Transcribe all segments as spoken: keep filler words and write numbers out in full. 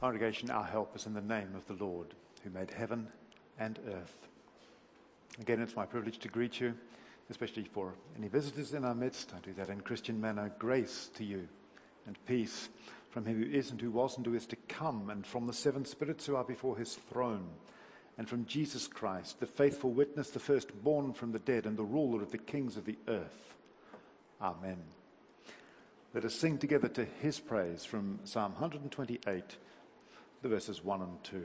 Congregation, our help is in the name of the Lord, who made heaven and earth. Again, it's my privilege to greet you, especially for any visitors in our midst. I do that in Christian manner. Grace to you and peace from him who is and who was and who is to come, and from the seven spirits who are before his throne, and from Jesus Christ, the faithful witness, the firstborn from the dead, and the ruler of the kings of the earth. Amen. Let us sing together to his praise from Psalm one twenty-eight, the verses one and two.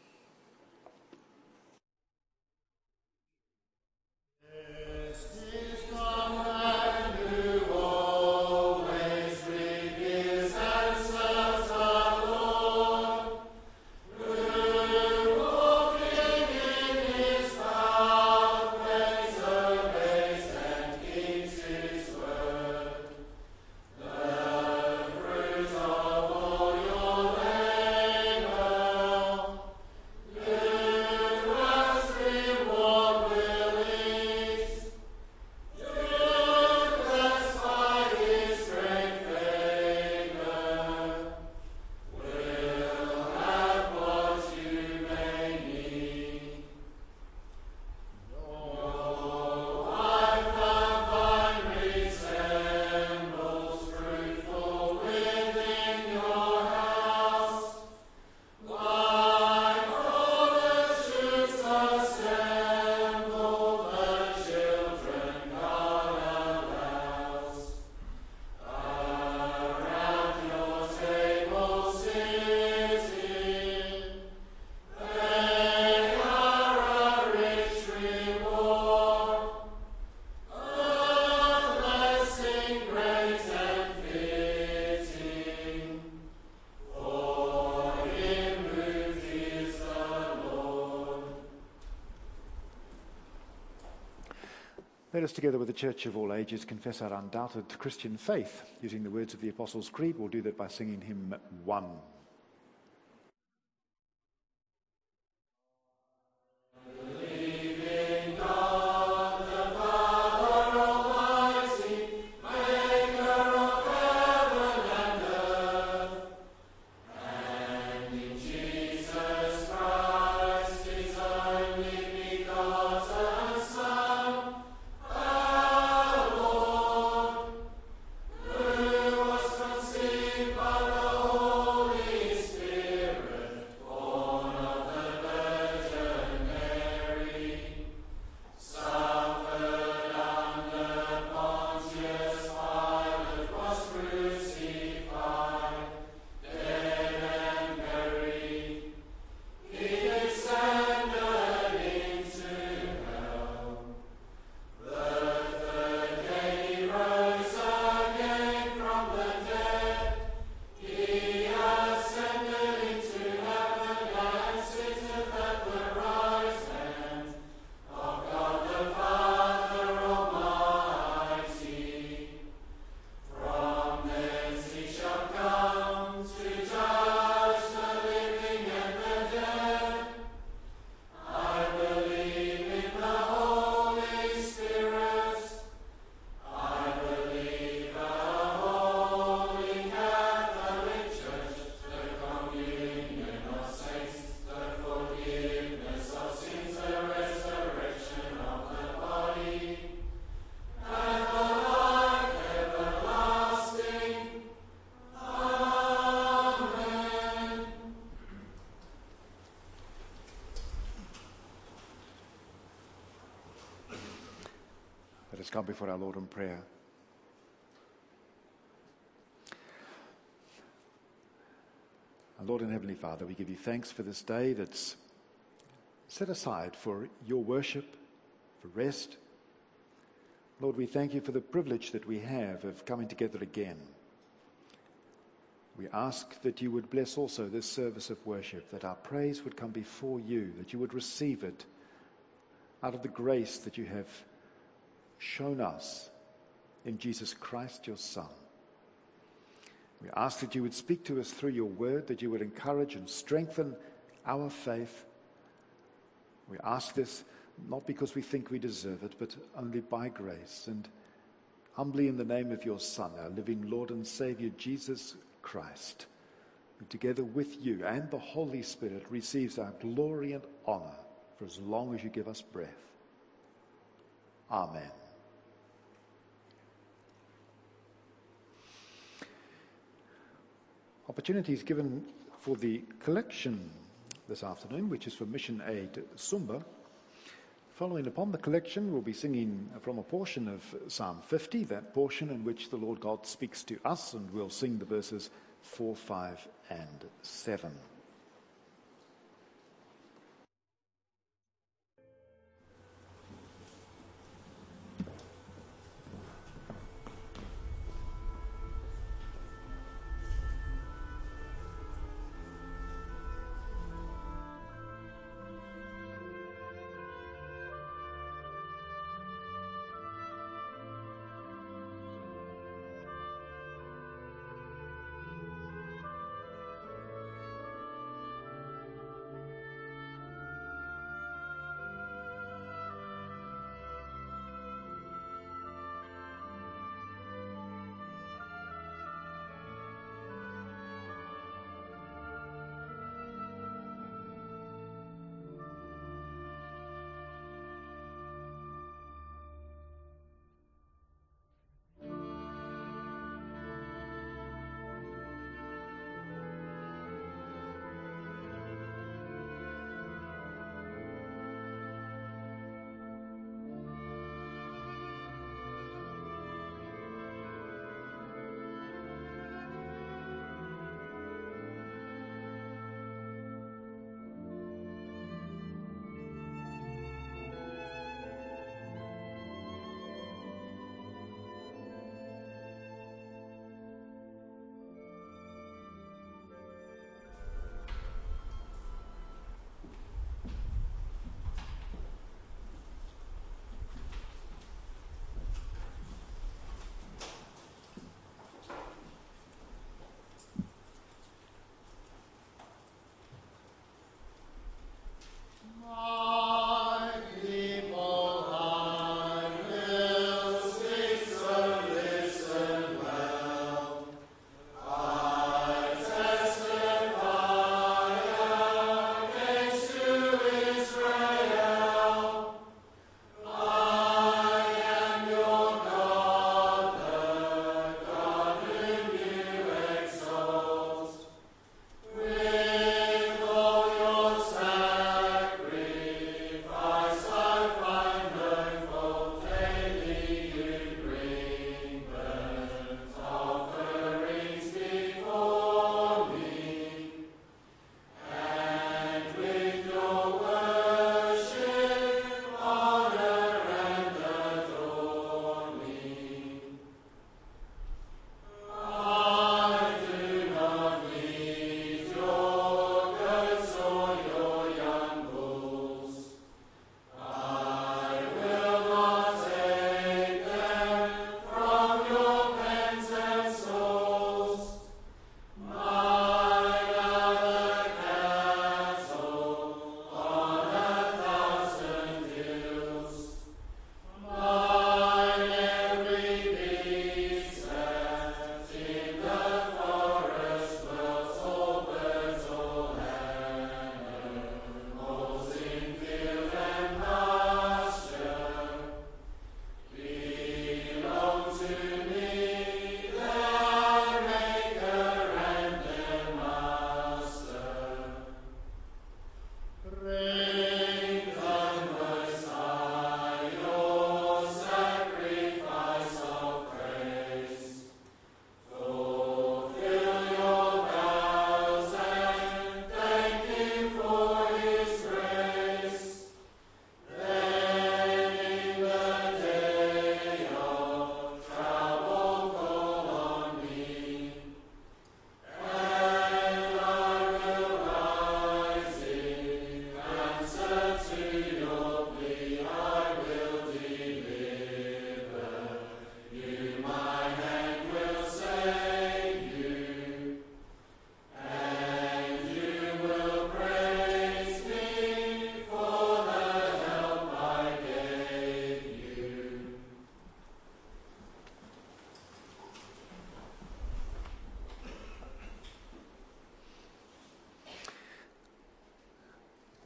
Let us, together with the Church of all ages, confess our undoubted Christian faith. Using the words of the Apostles' Creed, we'll do that by singing hymn one. Let us come before our Lord in prayer. Our Lord and Heavenly Father, we give you thanks for this day that's set aside for your worship, for rest. Lord, we thank you for the privilege that we have of coming together again. We ask that you would bless also this service of worship, that our praise would come before you, that you would receive it out of the grace that you have shown us in Jesus Christ, your Son. We ask that you would speak to us through your word, that you would encourage and strengthen our faith. We ask this not because we think we deserve it, but only by grace, and humbly in the name of your Son, our living Lord and Savior, Jesus Christ, who together with you and the Holy Spirit receives our glory and honor for as long as you give us breath. Amen. Opportunity is given for the collection this afternoon, which is for Mission Aid Sumba. Following upon the collection, we'll be singing from a portion of Psalm fifty, that portion in which the Lord God speaks to us, and we'll sing the verses four, five, and seven.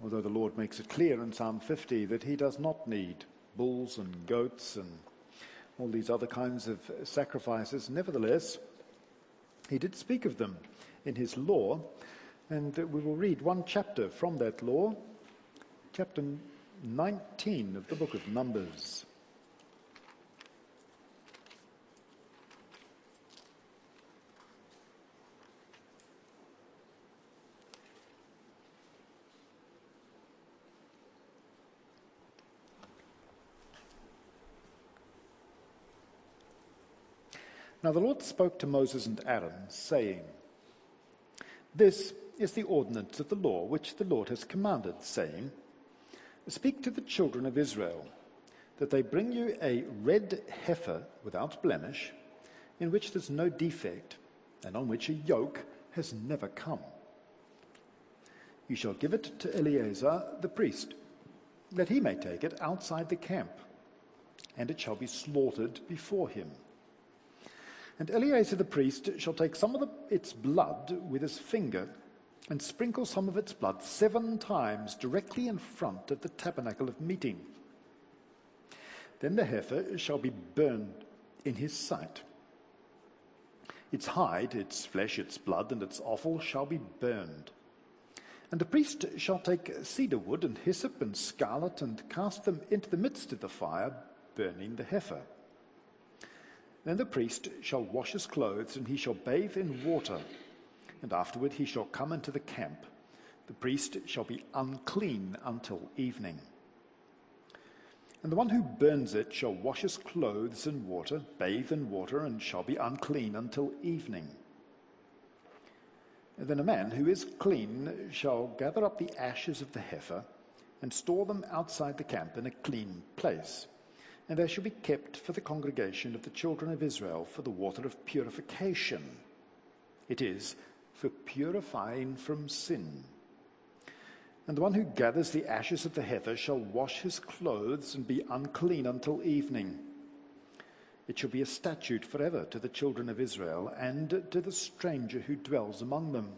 Although the Lord makes it clear in Psalm fifty that he does not need bulls and goats and all these other kinds of sacrifices, nevertheless, he did speak of them in his law, and we will read one chapter from that law, chapter nineteen of the book of Numbers. Now the Lord spoke to Moses and Aaron, saying, "This is the ordinance of the law which the Lord has commanded, saying, Speak to the children of Israel, that they bring you a red heifer without blemish, in which there's no defect, and on which a yoke has never come. You shall give it to Eleazar the priest, that he may take it outside the camp, and it shall be slaughtered before him. And Eleazar the priest shall take some of the, its blood with his finger and sprinkle some of its blood seven times directly in front of the tabernacle of meeting. Then the heifer shall be burned in his sight. Its hide, its flesh, its blood, and its offal shall be burned. And the priest shall take cedar wood and hyssop and scarlet and cast them into the midst of the fire, burning the heifer. Then the priest shall wash his clothes, and he shall bathe in water, and afterward he shall come into the camp. The priest shall be unclean until evening. And the one who burns it shall wash his clothes in water, bathe in water, and shall be unclean until evening. And then a man who is clean shall gather up the ashes of the heifer and store them outside the camp in a clean place. And they shall be kept for the congregation of the children of Israel for the water of purification. It is for purifying from sin. And the one who gathers the ashes of the heifer shall wash his clothes and be unclean until evening. It shall be a statute forever to the children of Israel and to the stranger who dwells among them.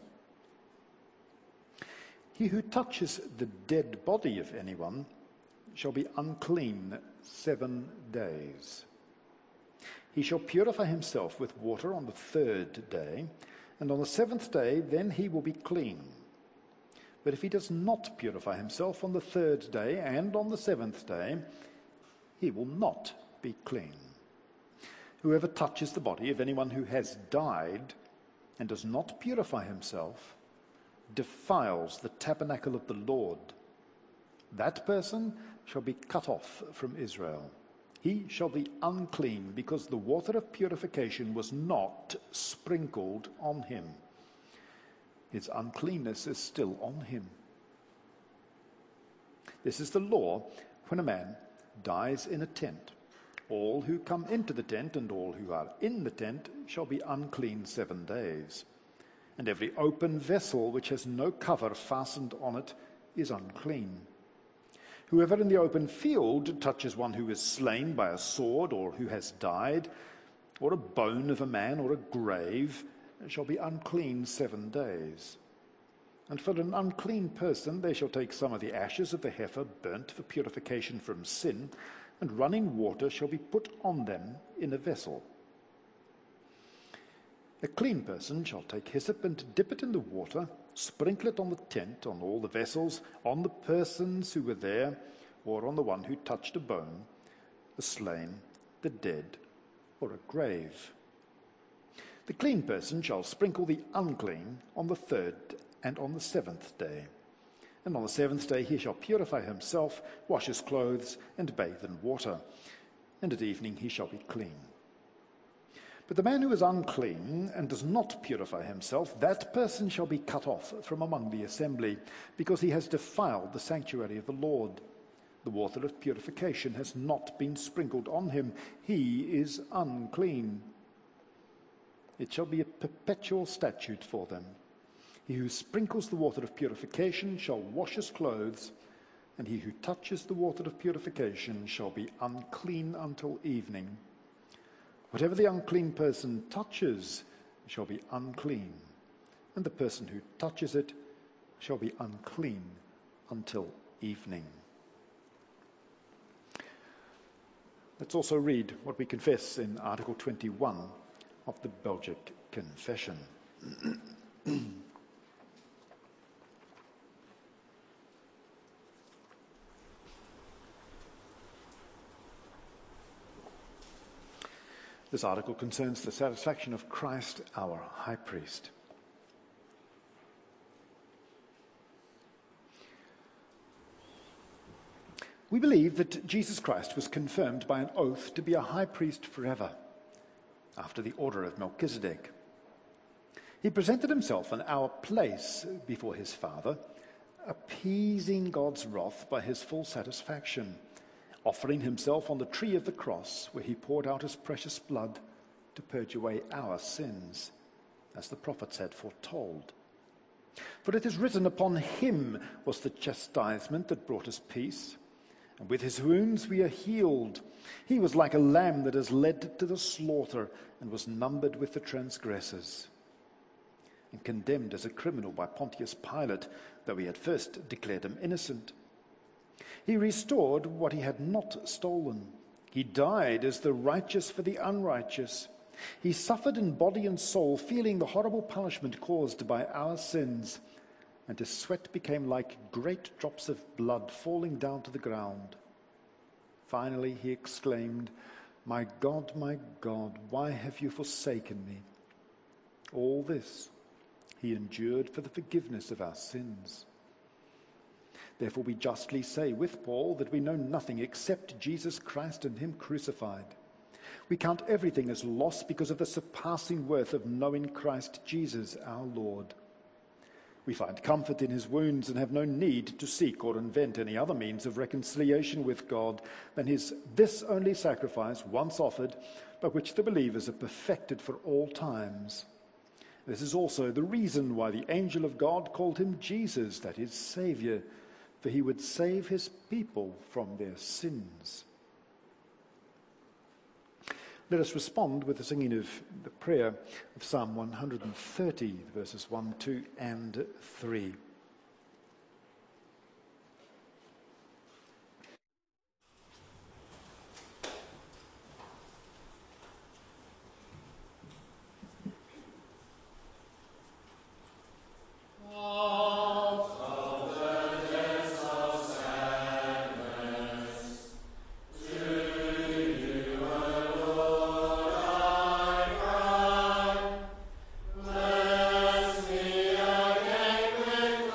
He who touches the dead body of anyone shall be unclean seven days. He shall purify himself with water on the third day, and on the seventh day then he will be clean. But if he does not purify himself on the third day and on the seventh day, he will not be clean. Whoever touches the body of anyone who has died and does not purify himself defiles the tabernacle of the Lord. That person shall be cut off from Israel. He shall be unclean, because the water of purification was not sprinkled on him. His uncleanness is still on him. This is the law when a man dies in a tent. All who come into the tent and all who are in the tent shall be unclean seven days. And every open vessel which has no cover fastened on it is unclean. Whoever in the open field touches one who is slain by a sword, or who has died, or a bone of a man, or a grave, shall be unclean seven days. And for an unclean person they shall take some of the ashes of the heifer burnt for purification from sin, and running water shall be put on them in a vessel. A clean person shall take hyssop and dip it in the water, sprinkle it on the tent, on all the vessels, on the persons who were there, or on the one who touched a bone, the slain, the dead, or a grave. The clean person shall sprinkle the unclean on the third and on the seventh day. And on the seventh day he shall purify himself, wash his clothes, and bathe in water. And at evening he shall be clean. But the man who is unclean and does not purify himself, that person shall be cut off from among the assembly, because he has defiled the sanctuary of the Lord. The water of purification has not been sprinkled on him. He is unclean. It shall be a perpetual statute for them. He who sprinkles the water of purification shall wash his clothes, and he who touches the water of purification shall be unclean until evening. Whatever the unclean person touches shall be unclean, and the person who touches it shall be unclean until evening. Let's also read what we confess in Article twenty-one of the Belgic Confession. This article concerns the satisfaction of Christ, our high priest. We believe that Jesus Christ was confirmed by an oath to be a high priest forever, after the order of Melchizedek. He presented himself in our place before his Father, appeasing God's wrath by his full satisfaction, offering himself on the tree of the cross, where he poured out his precious blood to purge away our sins, as the prophets had foretold. For it is written, upon him was the chastisement that brought us peace, and with his wounds we are healed. He was like a lamb that is led to the slaughter, and was numbered with the transgressors, and condemned as a criminal by Pontius Pilate, though he had first declared him innocent. He restored what he had not stolen. He died as the righteous for the unrighteous. He suffered in body and soul, feeling the horrible punishment caused by our sins, and his sweat became like great drops of blood falling down to the ground. Finally he exclaimed, "My God, my God, why have you forsaken me?" All this he endured for the forgiveness of our sins. Therefore we justly say with Paul that we know nothing except Jesus Christ and him crucified. We count everything as loss because of the surpassing worth of knowing Christ Jesus our Lord. We find comfort in his wounds and have no need to seek or invent any other means of reconciliation with God than his this only sacrifice once offered, by which the believers are perfected for all times. This is also the reason why the angel of God called him Jesus, that is, Saviour, for he would save his people from their sins. Let us respond with the singing of the prayer of Psalm one hundred thirty, verses one, two, and three. Bless me again with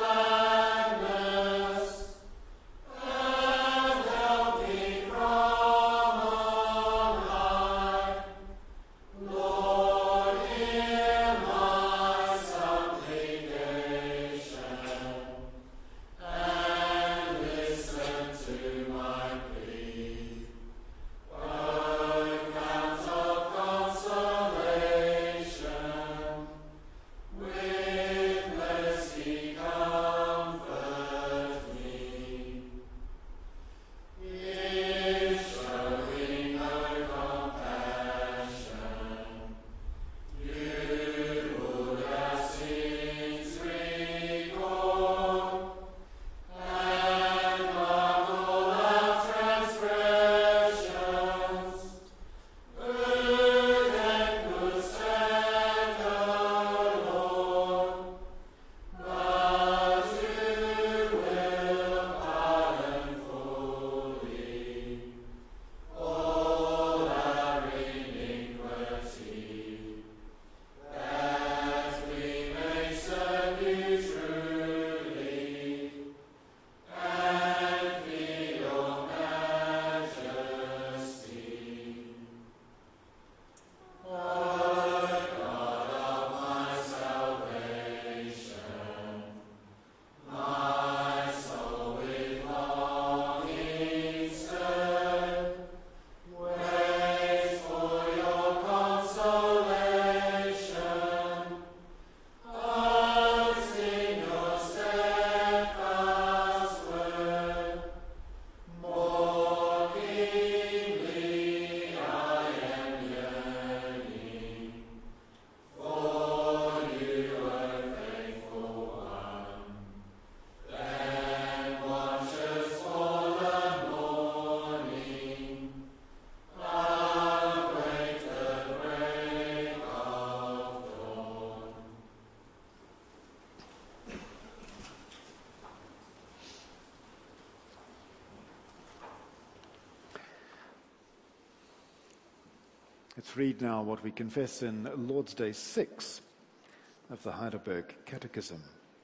Let's read now what we confess in Lord's Day six of the Heidelberg Catechism.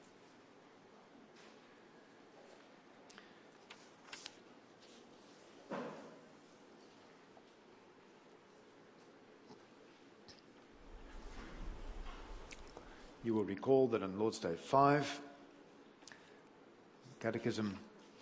You will recall that in Lord's Day five, the Catechism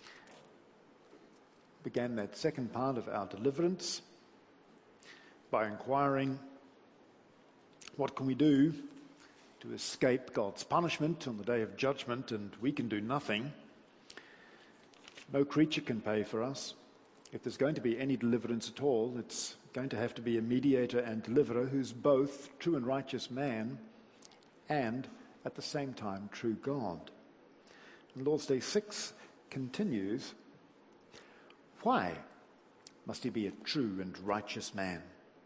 began that second part of our deliverance by inquiring, what can we do to escape God's punishment on the day of judgment? And we can do nothing. No creature can pay for us. If there's going to be any deliverance at all, it's going to have to be a mediator and deliverer who's both true and righteous man and at the same time true God. And Lord's Day six continues, why must he be a true and righteous man?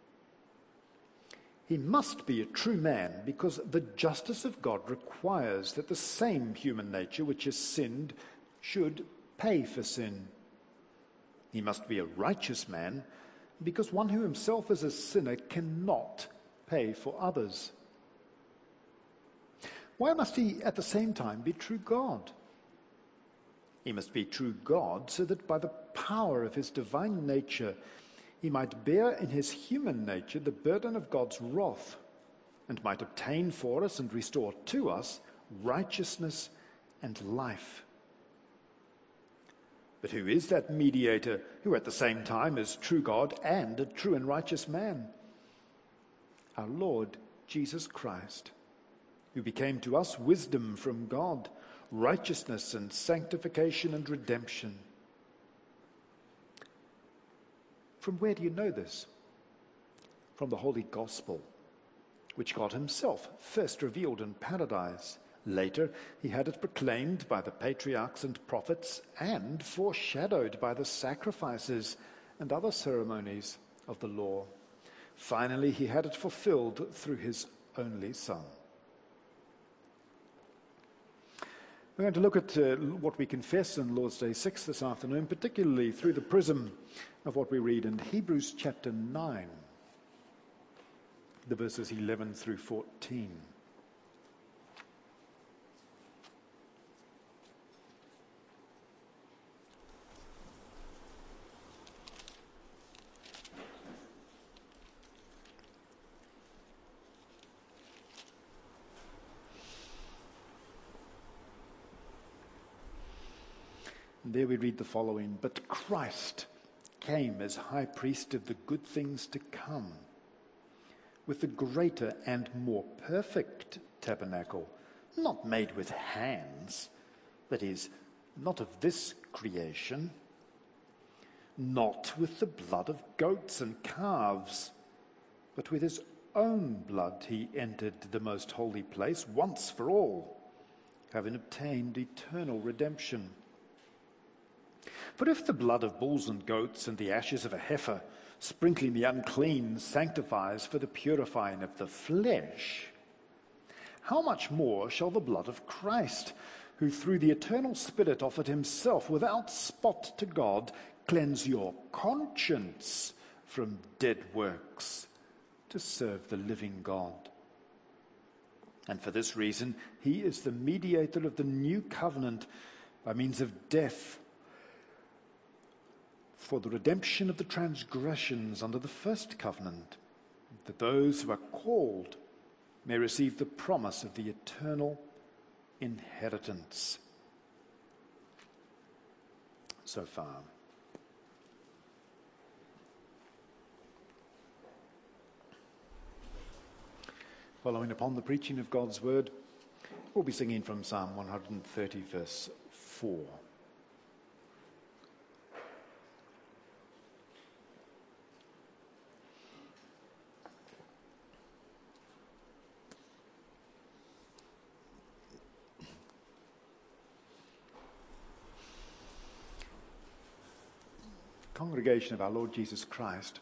He must be a true man because the justice of God requires that the same human nature which has sinned should pay for sin. He must be a righteous man because one who himself is a sinner cannot pay for others. Why must he at the same time be true God? He must be true God so that by the power of his divine nature he might bear in his human nature the burden of God's wrath and might obtain for us and restore to us righteousness and life. But who is that mediator who at the same time is true God and a true and righteous man? Our Lord Jesus Christ, who became to us wisdom from God, righteousness and sanctification and redemption. From where do you know this? From the Holy Gospel, which God himself first revealed in paradise. Later, he had it proclaimed by the patriarchs and prophets and foreshadowed by the sacrifices and other ceremonies of the law. Finally, he had it fulfilled through his only Son. We're going to look at uh, what we confess in Lord's Day six this afternoon, particularly through the prism of what we read in Hebrews chapter nine, the verses eleven through fourteen. There we read the following, but Christ came as high priest of the good things to come, with the greater and more perfect tabernacle, not made with hands, that is, not of this creation, not with the blood of goats and calves, but with his own blood he entered the most holy place once for all, having obtained eternal redemption. For if the blood of bulls and goats and the ashes of a heifer, sprinkling the unclean, sanctifies for the purifying of the flesh, how much more shall the blood of Christ, who through the eternal Spirit offered himself without spot to God, cleanse your conscience from dead works to serve the living God? And for this reason, he is the mediator of the new covenant by means of death, for the redemption of the transgressions under the first covenant, that those who are called may receive the promise of the eternal inheritance. So far. Following upon the preaching of God's word, we'll be singing from Psalm one hundred thirty, verse four. Congregation of our Lord Jesus Christ,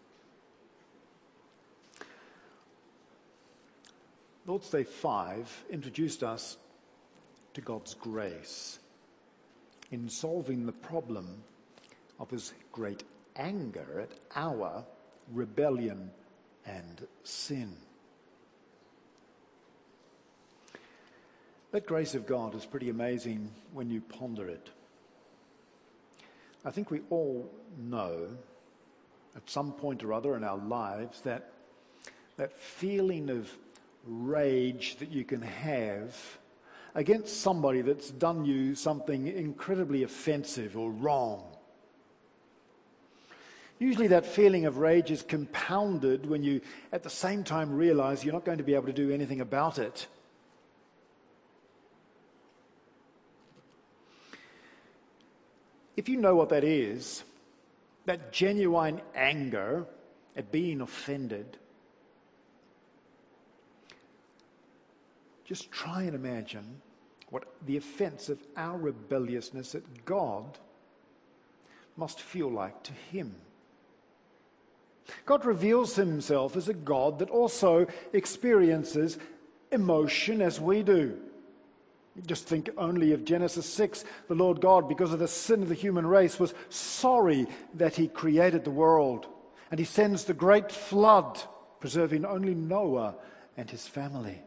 Lord's Day five introduced us to God's grace in solving the problem of his great anger at our rebellion and sin. That grace of God is pretty amazing when you ponder it. I think we all know at some point or other in our lives that that feeling of rage that you can have against somebody that's done you something incredibly offensive or wrong. Usually that feeling of rage is compounded when you at the same time realize you're not going to be able to do anything about it. If you know what that is, that genuine anger at being offended, just try and imagine what the offense of our rebelliousness at God must feel like to him. God reveals himself as a God that also experiences emotion as we do. Just think only of Genesis six. The Lord God, because of the sin of the human race, was sorry that he created the world. And he sends the great flood, preserving only Noah and his family.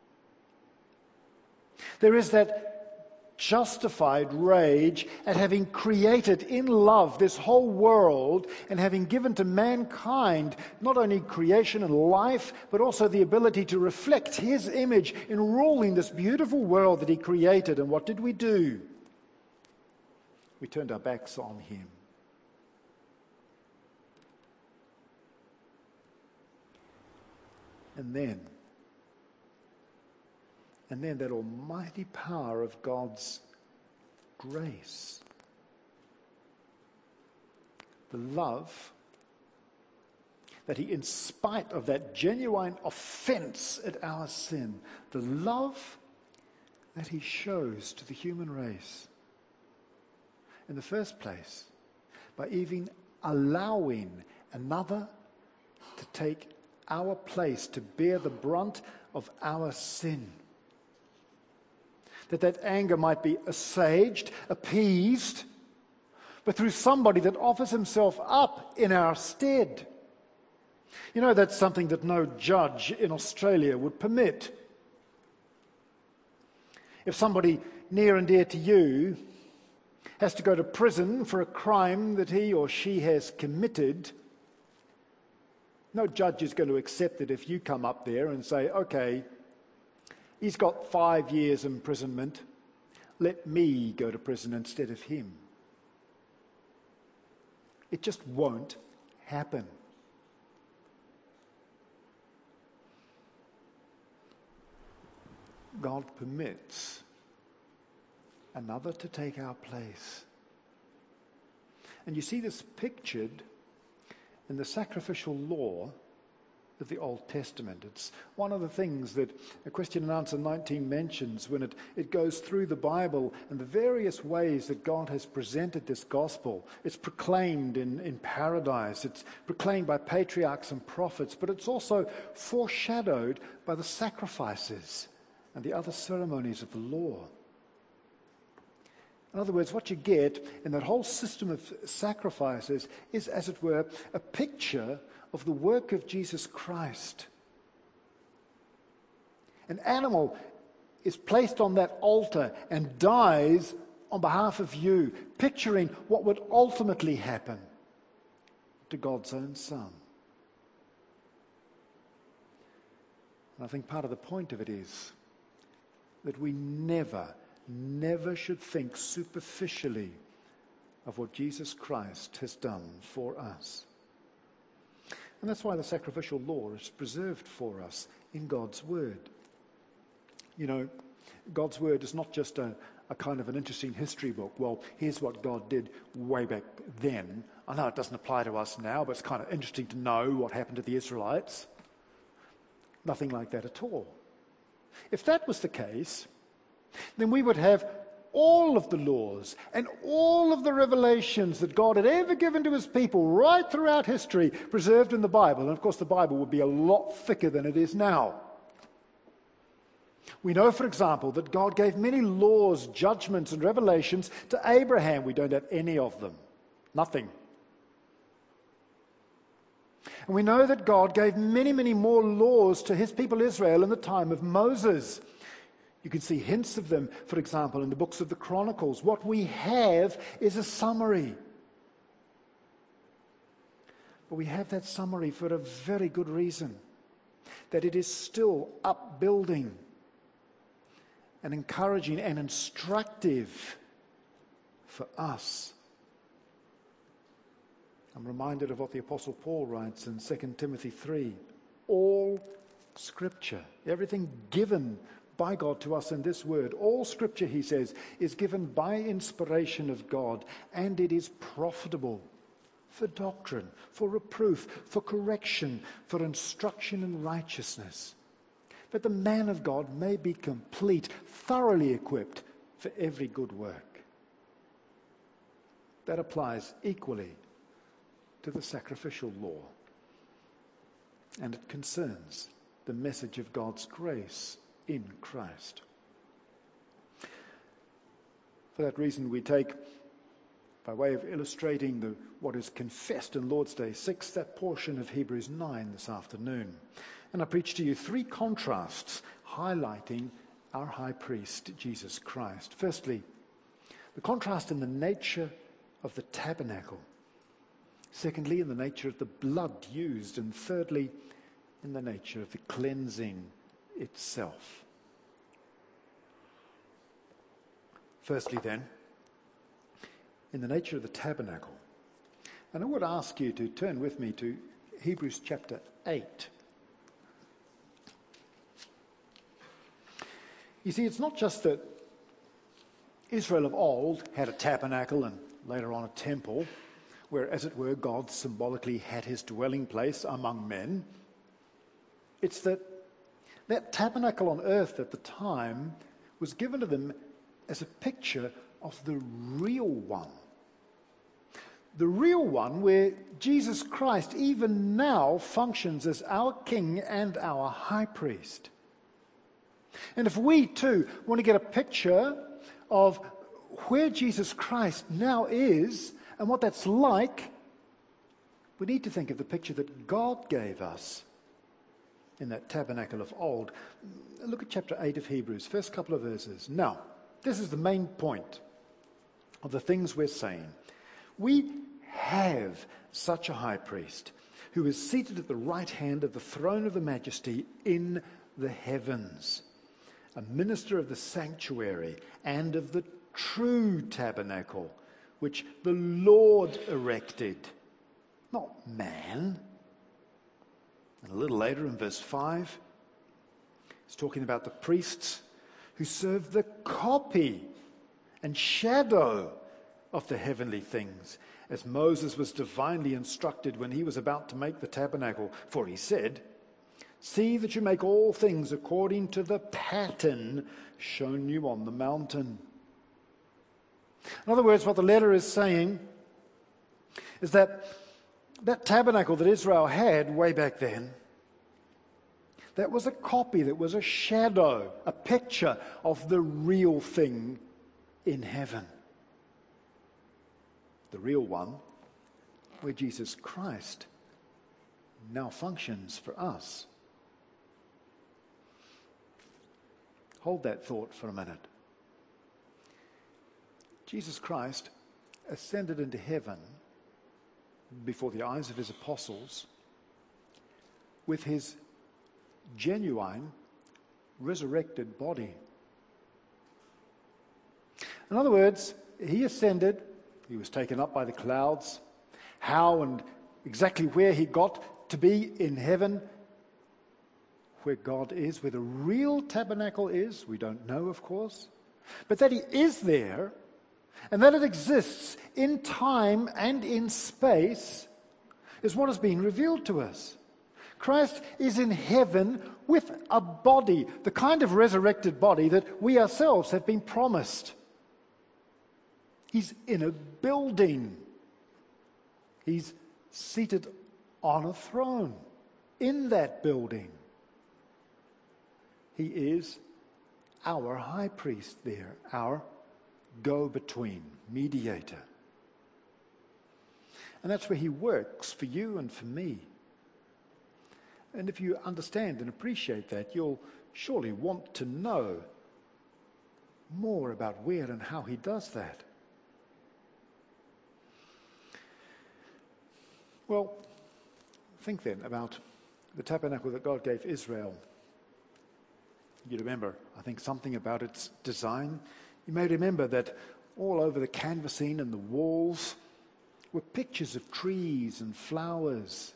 There is that justified rage at having created in love this whole world and having given to mankind not only creation and life, but also the ability to reflect his image in ruling this beautiful world that he created. And what did we do? We turned our backs on him. And then And then that almighty power of God's grace. The love that he, in spite of that genuine offense at our sin, the love that he shows to the human race. In the first place, by even allowing another to take our place, to bear the brunt of our sin. That that anger might be assuaged, appeased, but through somebody that offers himself up in our stead. You know, that's something that no judge in Australia would permit. If somebody near and dear to you has to go to prison for a crime that he or she has committed, no judge is going to accept it if you come up there and say, okay, he's got five years imprisonment. Let me go to prison instead of him. It just won't happen. God permits another to take our place. And you see this pictured in the sacrificial law of the Old Testament. It's one of the things that Question and Answer nineteen mentions when it, it goes through the Bible and the various ways that God has presented this gospel. It's proclaimed in, in paradise. It's proclaimed by patriarchs and prophets, but it's also foreshadowed by the sacrifices and the other ceremonies of the law. In other words, what you get in that whole system of sacrifices is, as it were, a picture of the work of Jesus Christ. An animal is placed on that altar and dies on behalf of you, picturing what would ultimately happen to God's own Son. And I think part of the point of it is that we never, never should think superficially of what Jesus Christ has done for us. And that's why the sacrificial law is preserved for us in God's Word. You know, God's Word is not just a, a kind of an interesting history book. Well, here's what God did way back then. I know it doesn't apply to us now, but it's kind of interesting to know what happened to the Israelites. Nothing like that at all. If that was the case, then we would have all of the laws and all of the revelations that God had ever given to his people right throughout history preserved in the Bible. And of course the Bible would be a lot thicker than it is now. We know, for example, that God gave many laws, judgments and revelations to Abraham. We don't have any of them. Nothing. And we know that God gave many, many more laws to his people Israel in the time of Moses. You can see hints of them, for example, in the books of the Chronicles. What we have is a summary. But we have that summary for a very good reason, that it is still upbuilding and encouraging and instructive for us. I'm reminded of what the Apostle Paul writes in Second Timothy three. All Scripture, everything given by God to us in this word, all Scripture, he says, is given by inspiration of God, and it is profitable for doctrine, for reproof, for correction, for instruction in righteousness, that the man of God may be complete, thoroughly equipped for every good work. That applies equally to the sacrificial law, and it concerns the message of God's grace in Christ. For that reason, we take, by way of illustrating the, what is confessed in Lord's Day six, that portion of Hebrews nine this afternoon. And I preach to you three contrasts highlighting our high priest, Jesus Christ. Firstly, the contrast in the nature of the tabernacle. Secondly, in the nature of the blood used. And thirdly, in the nature of the cleansing itself. Firstly then, in the nature of the tabernacle. And I would ask you to turn with me to Hebrews chapter eight. You see, it's not just that Israel of old had a tabernacle and later on a temple, where, as it were, God symbolically had his dwelling place among men. It's that that tabernacle on earth at the time was given to them as a picture of the real one. The real one where Jesus Christ even now functions as our King and our High Priest. And if we too want to get a picture of where Jesus Christ now is and what that's like, we need to think of the picture that God gave us in that tabernacle of old. Look at chapter eight of Hebrews, first couple of verses. Now, this is the main point of the things we're saying. We have such a high priest who is seated at the right hand of the throne of the majesty in the heavens, a minister of the sanctuary and of the true tabernacle, which the Lord erected, not man. And a little later in verse five, he's talking about the priests who serve the copy and shadow of the heavenly things, as Moses was divinely instructed when he was about to make the tabernacle. For he said, "See that you make all things according to the pattern shown you on the mountain." In other words, what the letter is saying is that that tabernacle that Israel had way back then, that was a copy, that was a shadow, a picture of the real thing in heaven. The real one, where Jesus Christ now functions for us. Hold that thought for a minute. Jesus Christ ascended into heaven before the eyes of his apostles with his genuine resurrected body. In other words, he ascended, he was taken up by the clouds. How and exactly where he got to be in heaven, where God is, where the real tabernacle is, we don't know, of course. But that he is there, and that it exists in time and in space, is what has been revealed to us. Christ is in heaven with a body, the kind of resurrected body that we ourselves have been promised. He's in a building. He's seated on a throne in that building. He is our high priest there, our go-between, mediator. And that's where he works for you and for me. And if you understand and appreciate that, you'll surely want to know more about where and how he does that. Well, think then about the tabernacle that God gave Israel. You remember, I think, something about its design. You may remember that all over the canvassing and the walls were pictures of trees and flowers.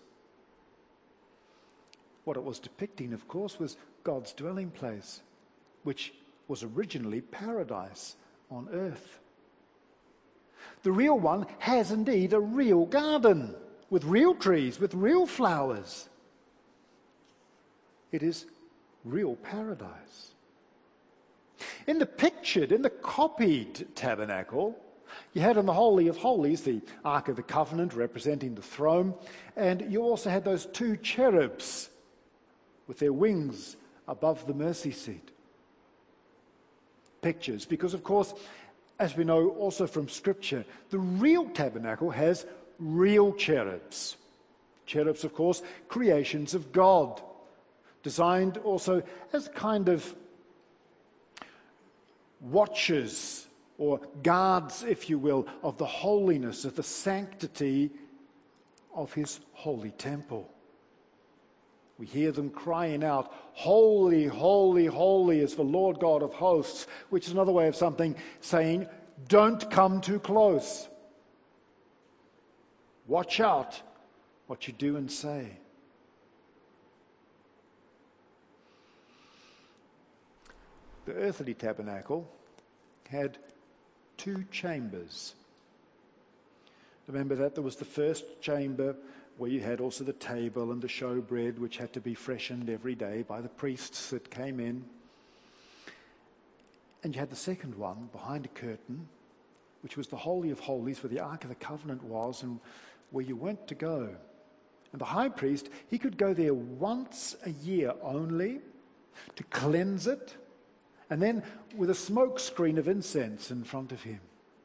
What it was depicting, of course, was God's dwelling place, which was originally paradise on earth. The real one has indeed a real garden with real trees, with real flowers. It is real paradise. In the pictured, in the copied tabernacle, you had in the Holy of Holies the Ark of the Covenant representing the throne, and you also had those two cherubs with their wings above the mercy seat. Pictures, because of course, as we know also from Scripture, the real tabernacle has real cherubs. Cherubs, of course, creations of God, designed also as kind of watchers or guards, if you will, of the holiness, of the sanctity of his holy temple. We hear them crying out, "Holy, holy, holy is the Lord God of hosts," which is another way of something saying, don't come too close. Watch out what you do and say. The earthly tabernacle had two chambers. Remember that there was the first chamber where you had also the table and the showbread, which had to be freshened every day by the priests that came in. And you had the second one behind a curtain, which was the Holy of Holies, where the Ark of the Covenant was and where you went to go. And the high priest, he could go there once a year only to cleanse it, and then with a smoke screen of incense in front of him.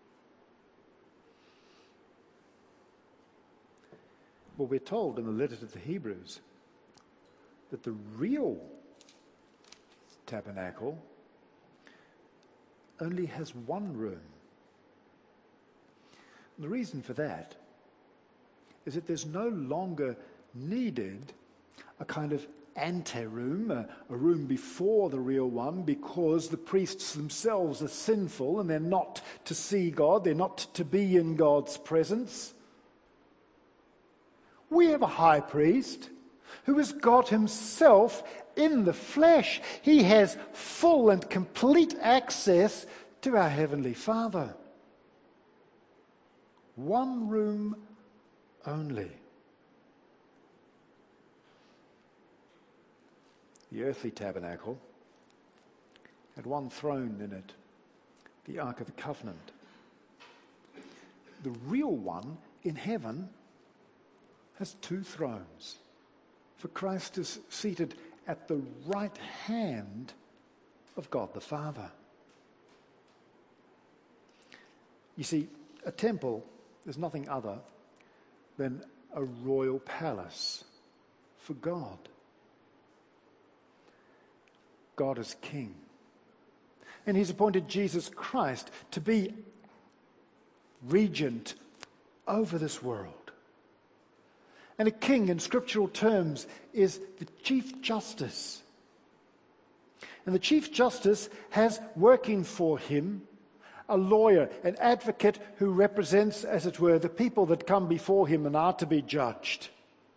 Well, we're told in the letter to the Hebrews that the real tabernacle only has one room. And the reason for that is that there's no longer needed a kind of anteroom, a, a room before the real one, because the priests themselves are sinful and they're not to see God, they're not to be in God's presence. We have a high priest who is God himself in the flesh. He has full and complete access to our Heavenly Father. One room only. The earthly tabernacle had one throne in it, the Ark of the Covenant. The real one in heaven has two thrones, for Christ is seated at the right hand of God the Father. You see, a temple is nothing other than a royal palace for God. God is king. And he's appointed Jesus Christ to be regent over this world. And a king, in scriptural terms, is the chief justice. And the chief justice has working for him a lawyer, an advocate who represents, as it were, the people that come before him and are to be judged.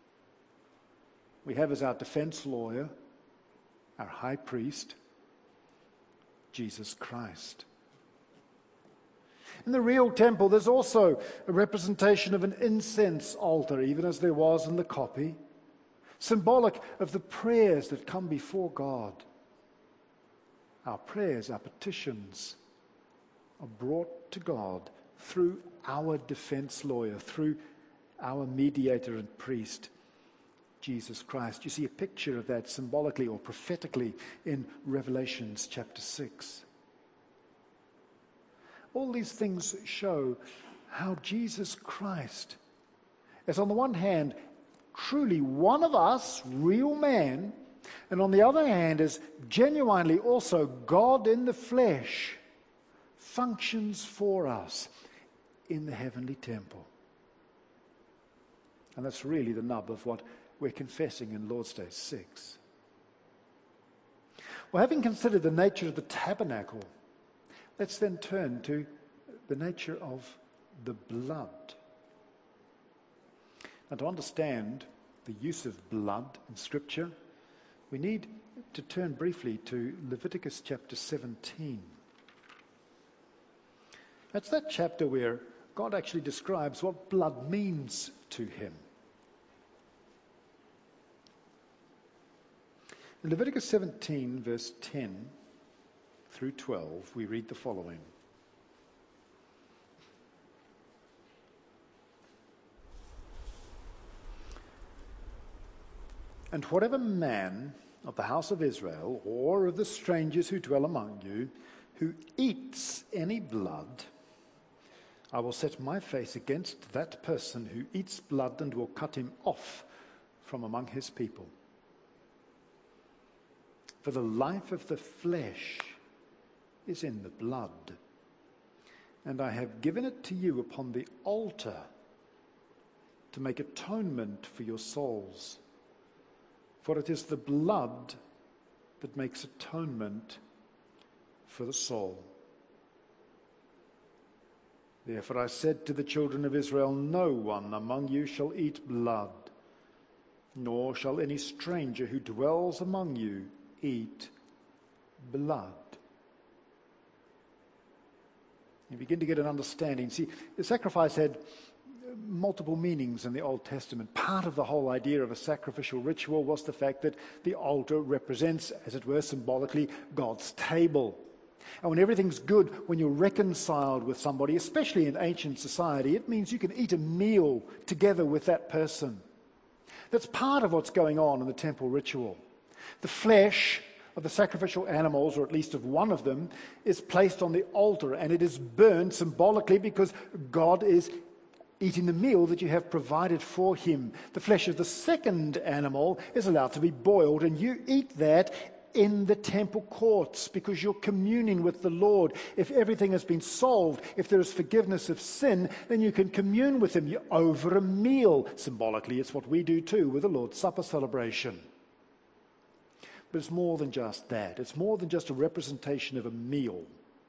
We have as our defense lawyer, our high priest, Jesus Christ. In the real temple, there's also a representation of an incense altar, even as there was in the copy, symbolic of the prayers that come before God. Our prayers, our petitions, are brought to God through our defense lawyer, through our mediator and priest, Jesus Christ. You see a picture of that symbolically or prophetically in Revelations chapter six. All these things show how Jesus Christ is on the one hand truly one of us, real man, and on the other hand is genuinely also God in the flesh, functions for us in the heavenly temple. And that's really the nub of what we're confessing in Lord's Day six. Well, having considered the nature of the tabernacle, let's then turn to the nature of the blood. Now, to understand the use of blood in Scripture, we need to turn briefly to Leviticus chapter seventeen. That's that chapter where God actually describes what blood means to him. In Leviticus seventeen, verse ten through twelve, we read the following. And whatever man of the house of Israel, or of the strangers who dwell among you, who eats any blood, I will set my face against that person who eats blood and will cut him off from among his people. For the life of the flesh is in the blood, and I have given it to you upon the altar to make atonement for your souls. For it is the blood that makes atonement for the soul. Therefore I said to the children of Israel, no one among you shall eat blood, nor shall any stranger who dwells among you eat blood. You begin to get an understanding. See, the sacrifice had multiple meanings in the Old Testament. Part of the whole idea of a sacrificial ritual was the fact that the altar represents, as it were, symbolically, God's table. And when everything's good, when you're reconciled with somebody, especially in ancient society, it means you can eat a meal together with that person. That's part of what's going on in the temple ritual. The flesh of the sacrificial animals, or at least of one of them, is placed on the altar, and it is burned symbolically because God is eating the meal that you have provided for him. The flesh of the second animal is allowed to be boiled, and you eat that in the temple courts because you're communing with the Lord. If everything has been solved, if there is forgiveness of sin, then you can commune with him. You're over a meal. Symbolically, it's what we do too with the Lord's Supper celebration. But it's more than just that. It's more than just a representation of a meal.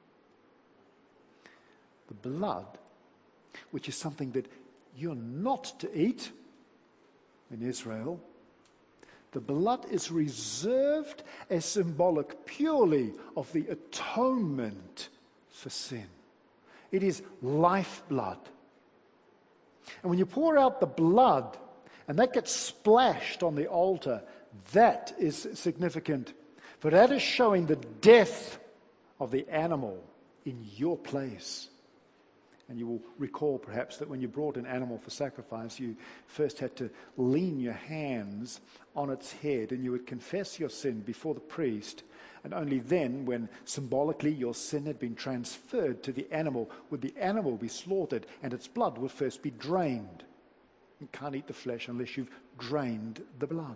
The blood, which is something that you're not to eat in Israel, the blood is reserved as symbolic purely of the atonement for sin. It is lifeblood. And when you pour out the blood and that gets splashed on the altar, that is significant. For that is showing the death of the animal in your place. And you will recall perhaps that when you brought an animal for sacrifice, you first had to lean your hands on its head and you would confess your sin before the priest. And only then, when symbolically your sin had been transferred to the animal, would the animal be slaughtered and its blood would first be drained. You can't eat the flesh unless you've drained the blood,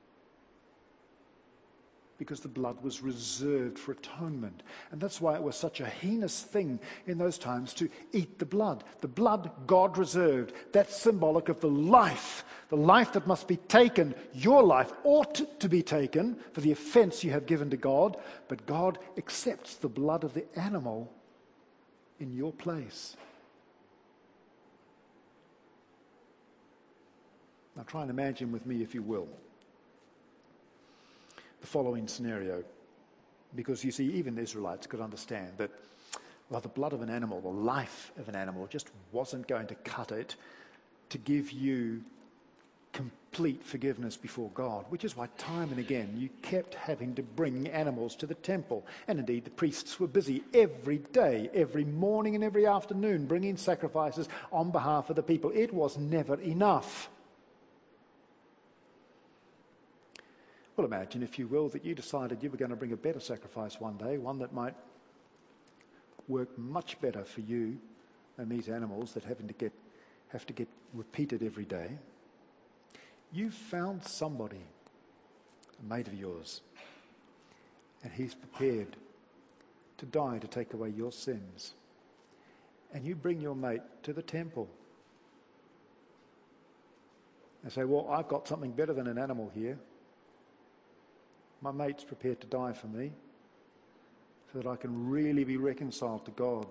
because the blood was reserved for atonement. And that's why it was such a heinous thing in those times to eat the blood. The blood God reserved. That's symbolic of the life, the life that must be taken. Your life ought to be taken for the offense you have given to God, but God accepts the blood of the animal in your place. Now try and imagine with me, if you will, the following scenario, because you see, even the Israelites could understand that, well, the blood of an animal, the life of an animal, just wasn't going to cut it to give you complete forgiveness before God, which is why time and again you kept having to bring animals to the temple. And indeed, the priests were busy every day, every morning and every afternoon, bringing sacrifices on behalf of the people. It was never enough. Well, imagine, if you will, that you decided you were going to bring a better sacrifice one day, one that might work much better for you than these animals that having to get, have to get repeated every day. You've found somebody, a mate of yours, and he's prepared to die to take away your sins. And you bring your mate to the temple and say, well, I've got something better than an animal here. My mate's prepared to die for me so that I can really be reconciled to God.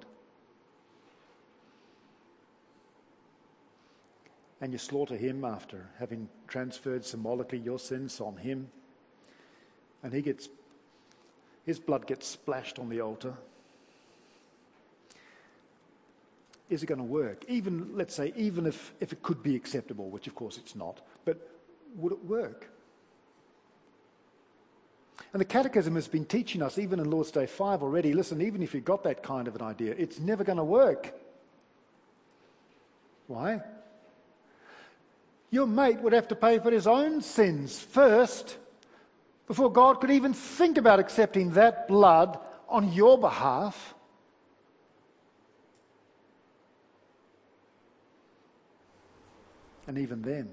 And you slaughter him after having transferred symbolically your sins on him. And he gets, his blood gets splashed on the altar. Is it going to work? Even, let's say, even if, if it could be acceptable, which of course it's not, but would it work? And the Catechism has been teaching us, even in Lord's Day five already, listen, even if you've got that kind of an idea, it's never going to work. Why? Your mate would have to pay for his own sins first before God could even think about accepting that blood on your behalf. And even then,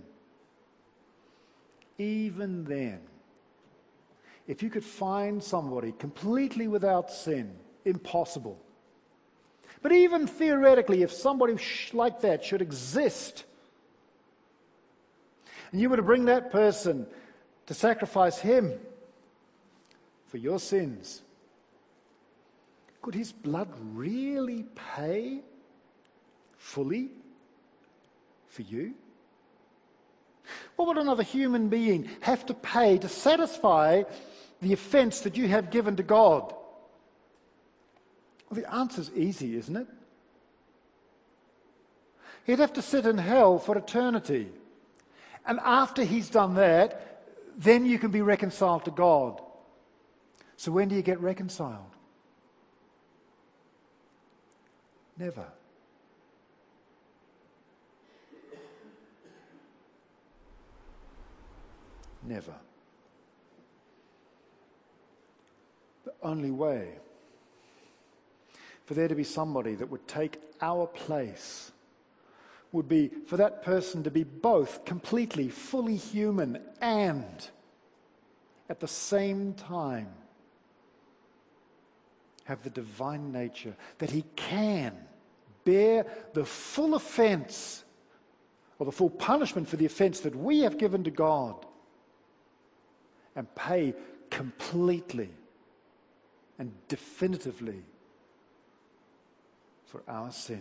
even then, if you could find somebody completely without sin, impossible. But even theoretically, if somebody like that should exist, and you were to bring that person to sacrifice him for your sins, could his blood really pay fully for you? What would another human being have to pay to satisfy the offense that you have given to God? Well, the answer's easy, isn't it? He'd have to sit in hell for eternity. And after he's done that, then you can be reconciled to God. So when do you get reconciled? Never. Never. The only way for there to be somebody that would take our place would be for that person to be both completely, fully human and at the same time have the divine nature, that he can bear the full offense or the full punishment for the offense that we have given to God and pay completely and definitively for our sin.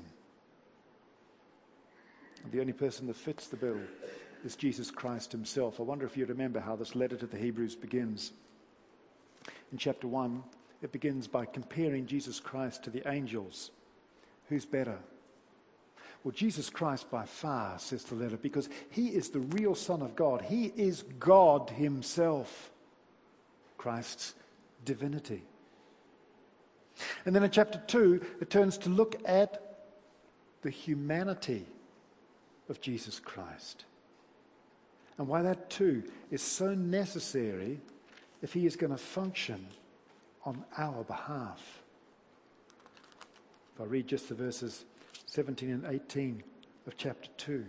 And the only person that fits the bill is Jesus Christ himself. I wonder if you remember how this letter to the Hebrews begins. In chapter one, it begins by comparing Jesus Christ to the angels. Who's better? Well, Jesus Christ by far, says the letter, because he is the real Son of God. He is God himself, Christ's divinity. And then in chapter two, it turns to look at the humanity of Jesus Christ and why that too is so necessary if he is going to function on our behalf. If I read just the verses seventeen and eighteen of chapter two,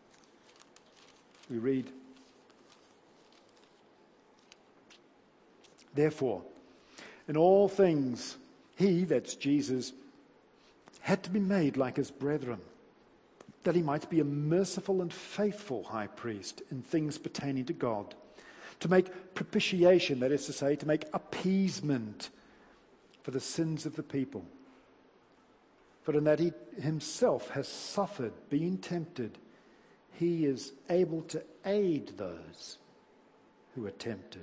we read, "Therefore, in all things, he," that's Jesus, "had to be made like his brethren, that he might be a merciful and faithful high priest in things pertaining to God, to make propitiation, that is to say, to make appeasement for the sins of the people. For in that he himself has suffered, being tempted, he is able to aid those who are tempted."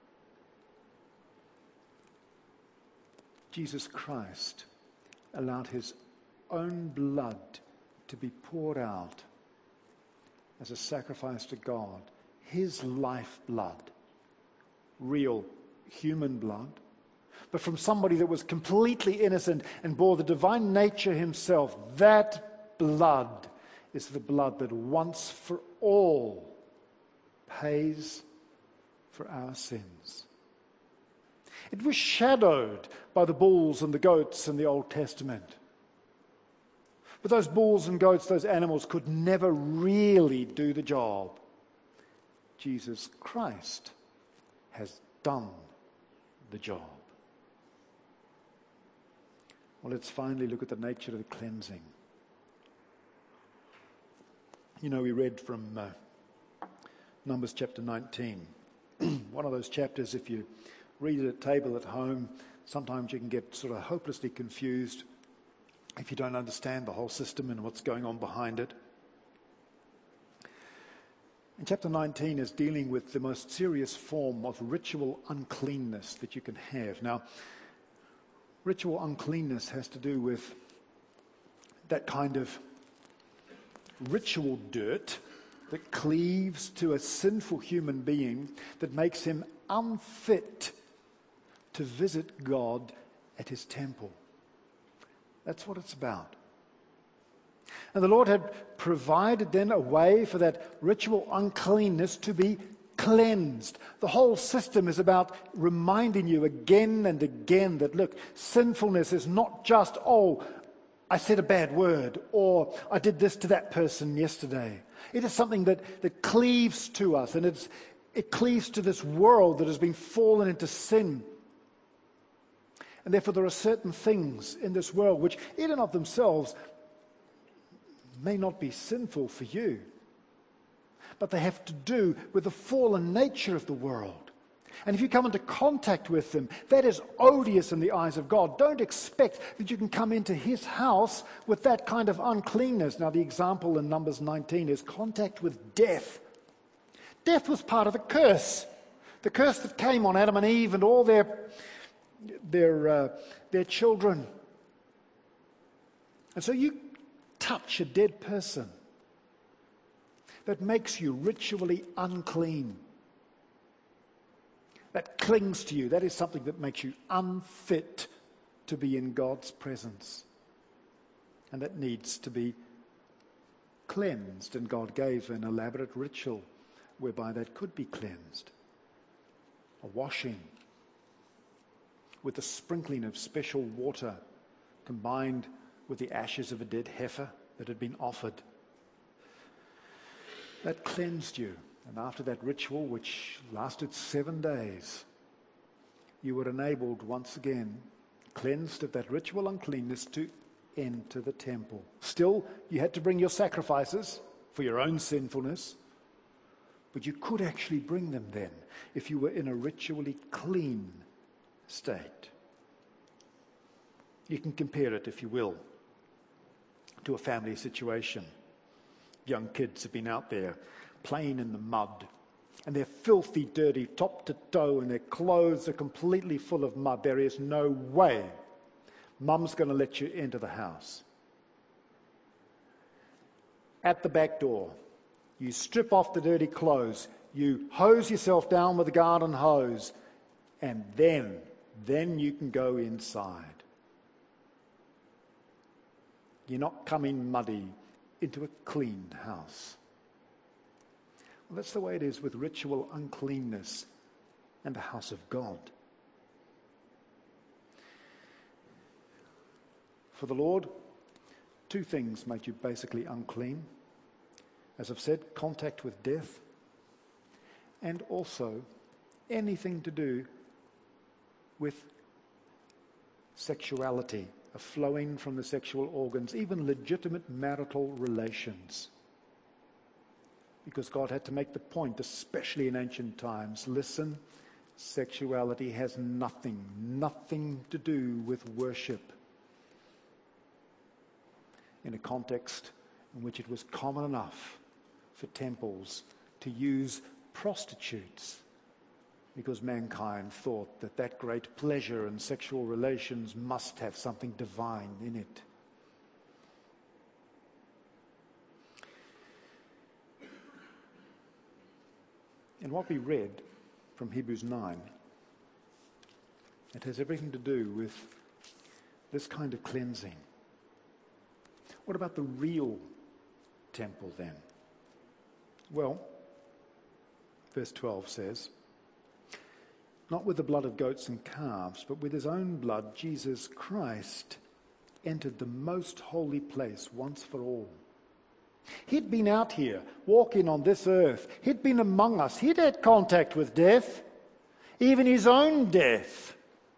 Jesus Christ allowed his own blood to be poured out as a sacrifice to God. His lifeblood, real human blood, but from somebody that was completely innocent and bore the divine nature himself. That blood is the blood that once for all pays for our sins. It was shadowed by the bulls and the goats in the Old Testament. But those bulls and goats, those animals, could never really do the job. Jesus Christ has done the job. Well, let's finally look at the nature of the cleansing. You know, we read from uh, Numbers chapter nineteen. One of those chapters, if you read it at table at home, sometimes you can get sort of hopelessly confused if you don't understand the whole system and what's going on behind it. And chapter nineteen is dealing with the most serious form of ritual uncleanness that you can have. Now, ritual uncleanness has to do with that kind of ritual dirt that cleaves to a sinful human being that makes him unfit to visit God at his temple. That's what it's about. And the Lord had provided then a way for that ritual uncleanness to be cleansed. The whole system is about reminding you again and again that, look, sinfulness is not just, oh, I said a bad word, or I did this to that person yesterday. It is something that, that cleaves to us, and it's, it cleaves to this world that has been fallen into sin. And therefore there are certain things in this world which in and of themselves may not be sinful for you, but they have to do with the fallen nature of the world. And if you come into contact with them, that is odious in the eyes of God. Don't expect that you can come into his house with that kind of uncleanness. Now, the example in Numbers nineteen is contact with death. Death was part of the curse. The curse that came on Adam and Eve and all their, their, uh, their children. And so you touch a dead person, that makes you ritually unclean. That clings to you. That is something that makes you unfit to be in God's presence. And that needs to be cleansed. And God gave an elaborate ritual whereby that could be cleansed. A washing with the sprinkling of special water combined with the ashes of a dead heifer that had been offered. That cleansed you. And after that ritual, which lasted seven days, you were enabled once again, cleansed of that ritual uncleanness, to enter the temple. Still, you had to bring your sacrifices for your own sinfulness, but you could actually bring them then if you were in a ritually clean state. You can compare it, if you will, to a family situation. Young kids have been out there playing in the mud, and they're filthy dirty top to toe, and their clothes are completely full of mud. There is no way Mum's going to let you into the house. At the back door, you strip off the dirty clothes, you hose yourself down with a garden hose, and then, then you can go inside. You're not coming muddy into a clean house. Well, that's the way it is with ritual uncleanness and the house of God. For the Lord, two things make you basically unclean. As I've said, contact with death, and also anything to do with sexuality, a flowing from the sexual organs, even legitimate marital relations. Because God had to make the point, especially in ancient times, listen, sexuality has nothing, nothing to do with worship. In a context in which it was common enough for temples to use prostitutes, because mankind thought that that great pleasure in sexual relations must have something divine in it. And what we read from Hebrews nine, it has everything to do with this kind of cleansing. What about the real temple then? Well, verse twelve says, not with the blood of goats and calves, but with his own blood, Jesus Christ entered the most holy place once for all, He'd been out here, walking on this earth. He'd been among us. He'd had contact with death, even his own death.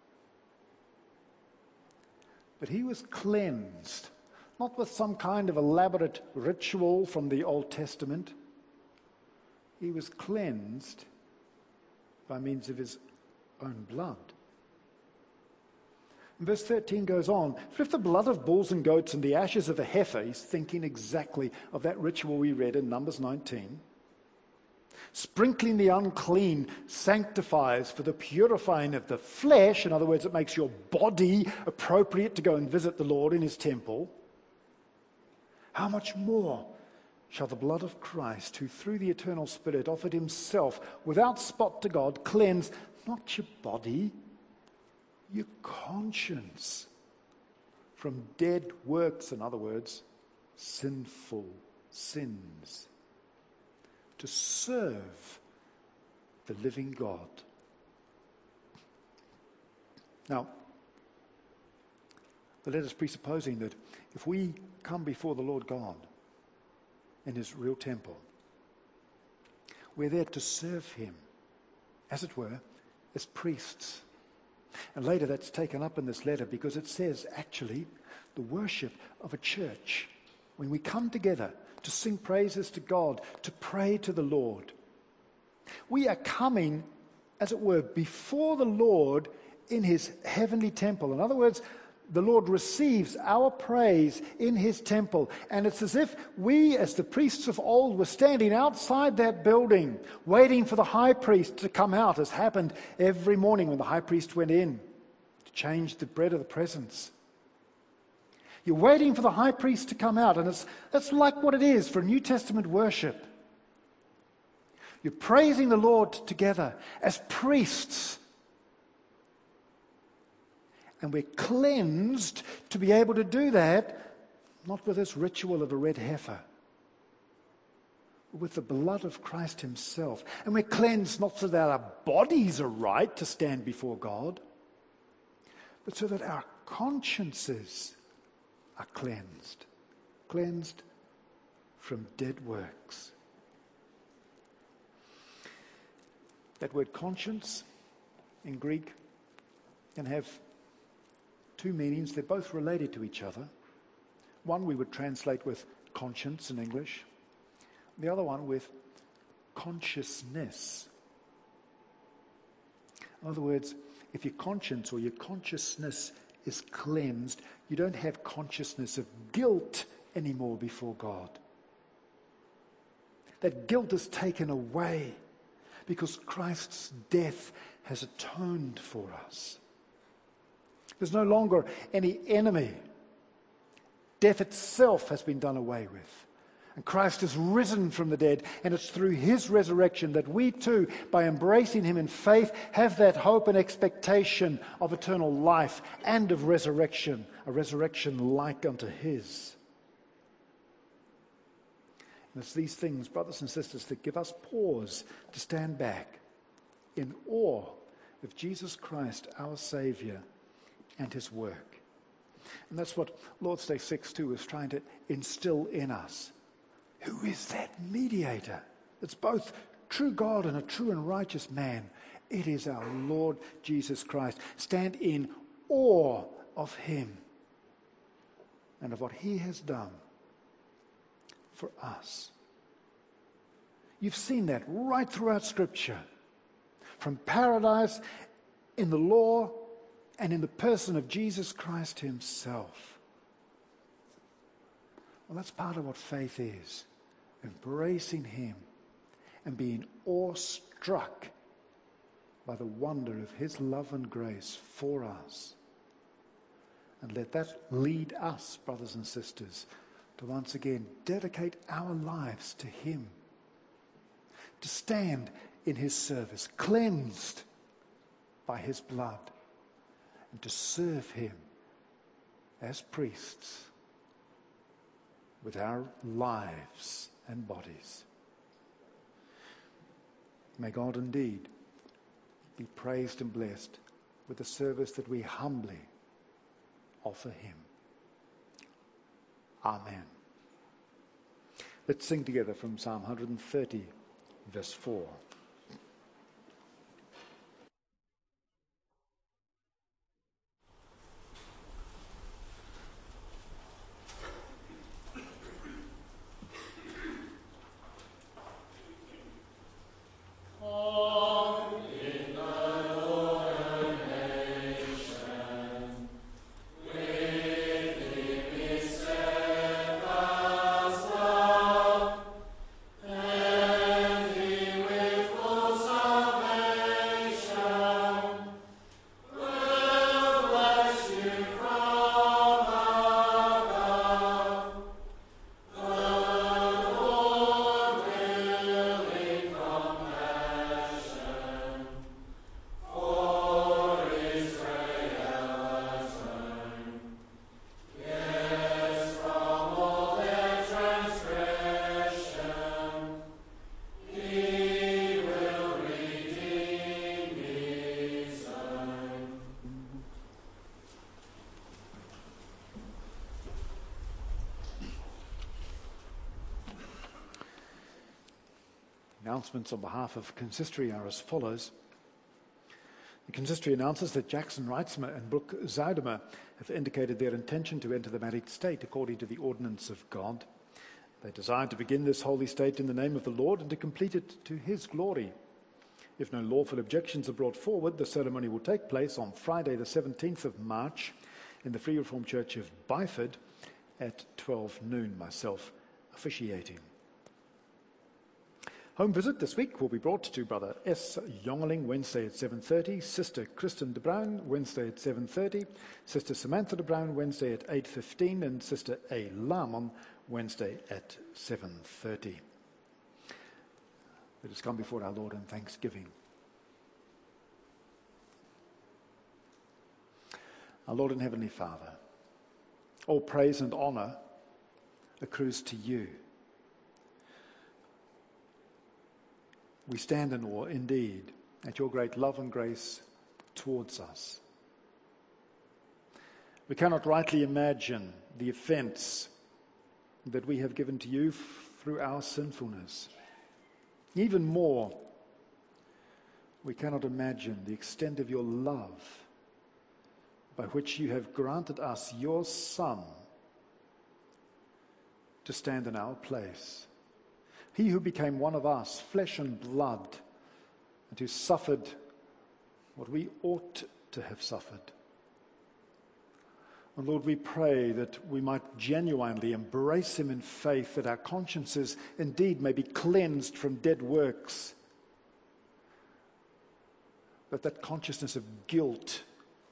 But he was cleansed, not with some kind of elaborate ritual from the Old Testament. He was cleansed by means of his own blood. And verse thirteen goes on, for if the blood of bulls and goats and the ashes of a heifer, he's thinking exactly of that ritual we read in Numbers nineteen, sprinkling the unclean sanctifies for the purifying of the flesh, in other words, it makes your body appropriate to go and visit the Lord in his temple, how much more shall the blood of Christ, who through the eternal Spirit offered himself without spot to God, cleanse not your body, your conscience from dead works, in other words, sinful sins, to serve the living God. Now, but let us presupposing that if we come before the Lord God in his real temple, we're there to serve him, as it were, as priests. And later that's taken up in this letter because it says actually the worship of a church. When we come together to sing praises to God, to pray to the Lord, we are coming, as it were, before the Lord in his heavenly temple. In other words, the Lord receives our praise in his temple. And it's as if we, as the priests of old, were standing outside that building, waiting for the high priest to come out, as happened every morning when the high priest went in to change the bread of the presence. You're waiting for the high priest to come out, and it's, that's like what it is for New Testament worship. You're praising the Lord together as priests. And we're cleansed to be able to do that, not with this ritual of a red heifer, but with the blood of Christ himself. And we're cleansed not so that our bodies are right to stand before God, but so that our consciences are cleansed, cleansed from dead works. That word conscience in Greek can have two meanings. They're both related to each other. One we would translate with conscience in English. The other one with consciousness. In other words, if your conscience or your consciousness is cleansed, you don't have consciousness of guilt anymore before God. That guilt is taken away because Christ's death has atoned for us. There's no longer any enemy. Death itself has been done away with. And Christ is risen from the dead, and it's through his resurrection that we too, by embracing him in faith, have that hope and expectation of eternal life and of resurrection, a resurrection like unto his. And it's these things, brothers and sisters, that give us pause to stand back in awe of Jesus Christ, our Saviour, and his work. And that's what Lord's Day six two is trying to instill in us. Who is that mediator? It's both true God and a true and righteous man. It is our Lord Jesus Christ. Stand in awe of him and of what he has done for us. You've seen that right throughout Scripture. From paradise, in the law, and in the person of Jesus Christ himself. Well, that's part of what faith is. Embracing him and being awestruck by the wonder of his love and grace for us. And let that lead us, brothers and sisters, to once again dedicate our lives to him. To stand in his service, cleansed by his blood. And to serve him as priests with our lives and bodies. May God indeed be praised and blessed with the service that we humbly offer him. Amen. Let's sing together from Psalm one thirty, verse four. Announcements on behalf of Consistory are as follows. The Consistory announces that Jackson Reitzmer and Brooke Zuidemer have indicated their intention to enter the married state according to the ordinance of God. They desire to begin this holy state in the name of the Lord and to complete it to his glory. If no lawful objections are brought forward, the ceremony will take place on Friday the seventeenth of March in the Free Reformed Church of Byford at twelve noon, myself officiating. Home visit this week will be brought to Brother S. Jongeling Wednesday at seven thirty, Sister Kristen de Bruin Wednesday at seven thirty, Sister Samantha de Bruin Wednesday at eight fifteen, and Sister A. Lamon Wednesday at seven thirty. Let us come before our Lord in thanksgiving. Our Lord and Heavenly Father, all praise and honor accrues to you. We stand in awe, indeed, at your great love and grace towards us. We cannot rightly imagine the offense that we have given to you f- through our sinfulness. Even more, we cannot imagine the extent of your love by which you have granted us your Son to stand in our place. He who became one of us, flesh and blood, and who suffered what we ought to have suffered. And Lord, we pray that we might genuinely embrace him in faith, that our consciences indeed may be cleansed from dead works, that that consciousness of guilt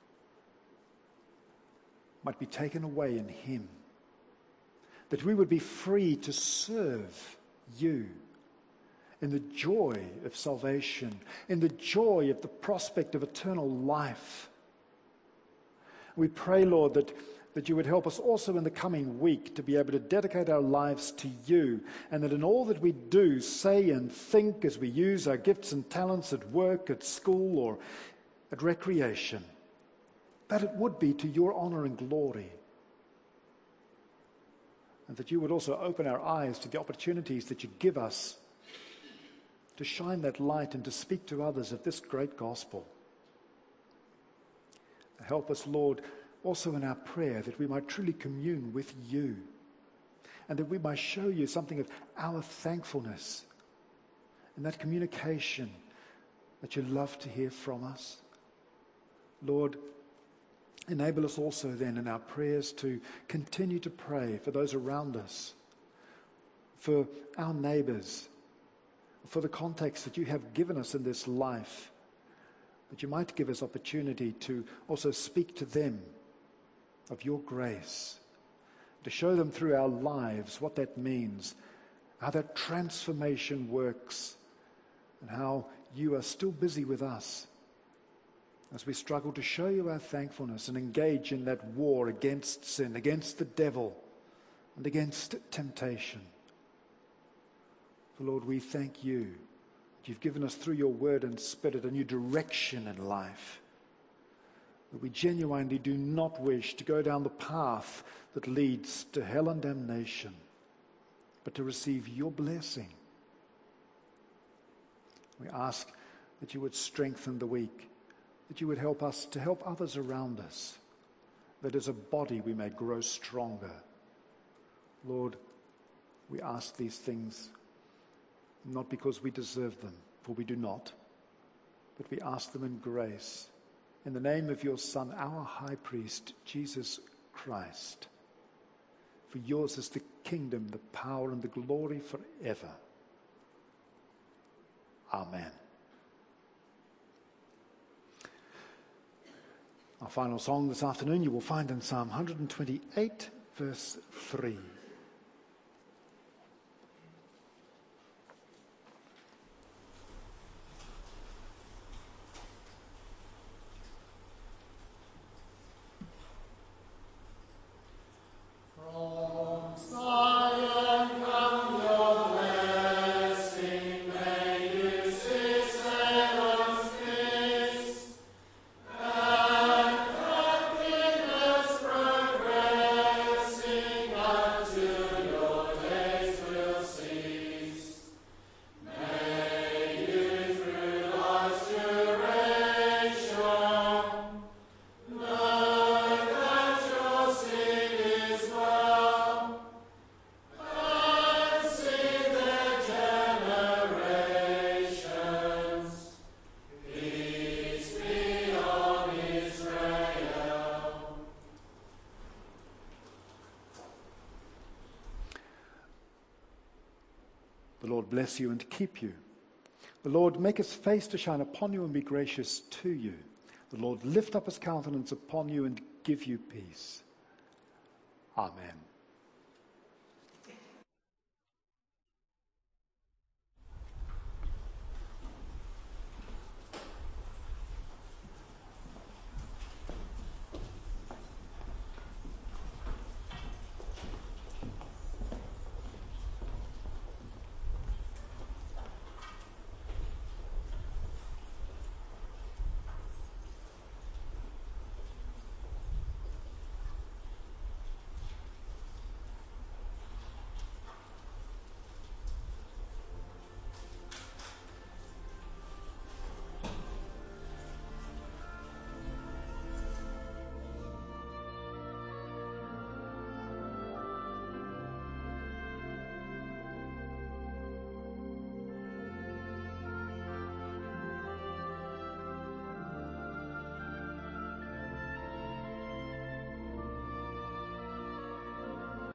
might be taken away in him, that we would be free to serve you in the joy of salvation, in the joy of the prospect of eternal life. We pray, Lord, that, that you would help us also in the coming week to be able to dedicate our lives to you, and that in all that we do, say and think as we use our gifts and talents at work, at school, or at recreation, that it would be to your honor and glory. And that you would also open our eyes to the opportunities that you give us to shine that light and to speak to others of this great gospel. Help us, Lord, also in our prayer that we might truly commune with you and that we might show you something of our thankfulness and that communication that you love to hear from us. Lord, enable us also then in our prayers to continue to pray for those around us, for our neighbors, for the context that you have given us in this life, that you might give us opportunity to also speak to them of your grace, to show them through our lives what that means, how that transformation works, and how you are still busy with us as we struggle to show you our thankfulness and engage in that war against sin, against the devil, and against temptation. For Lord, we thank you that you've given us through your word and spirit a new direction in life, that we genuinely do not wish to go down the path that leads to hell and damnation, but to receive your blessing. We ask that you would strengthen the weak, that you would help us to help others around us, that as a body we may grow stronger. Lord, we ask these things not because we deserve them, for we do not, but we ask them in grace, in the name of your Son, our high priest, Jesus Christ. For yours is the kingdom, the power, and the glory forever. Amen. Our final song this afternoon you will find in Psalm one twenty-eight, verse three. The Lord bless you and keep you. The Lord make his face to shine upon you and be gracious to you. The Lord lift up his countenance upon you and give you peace. Amen.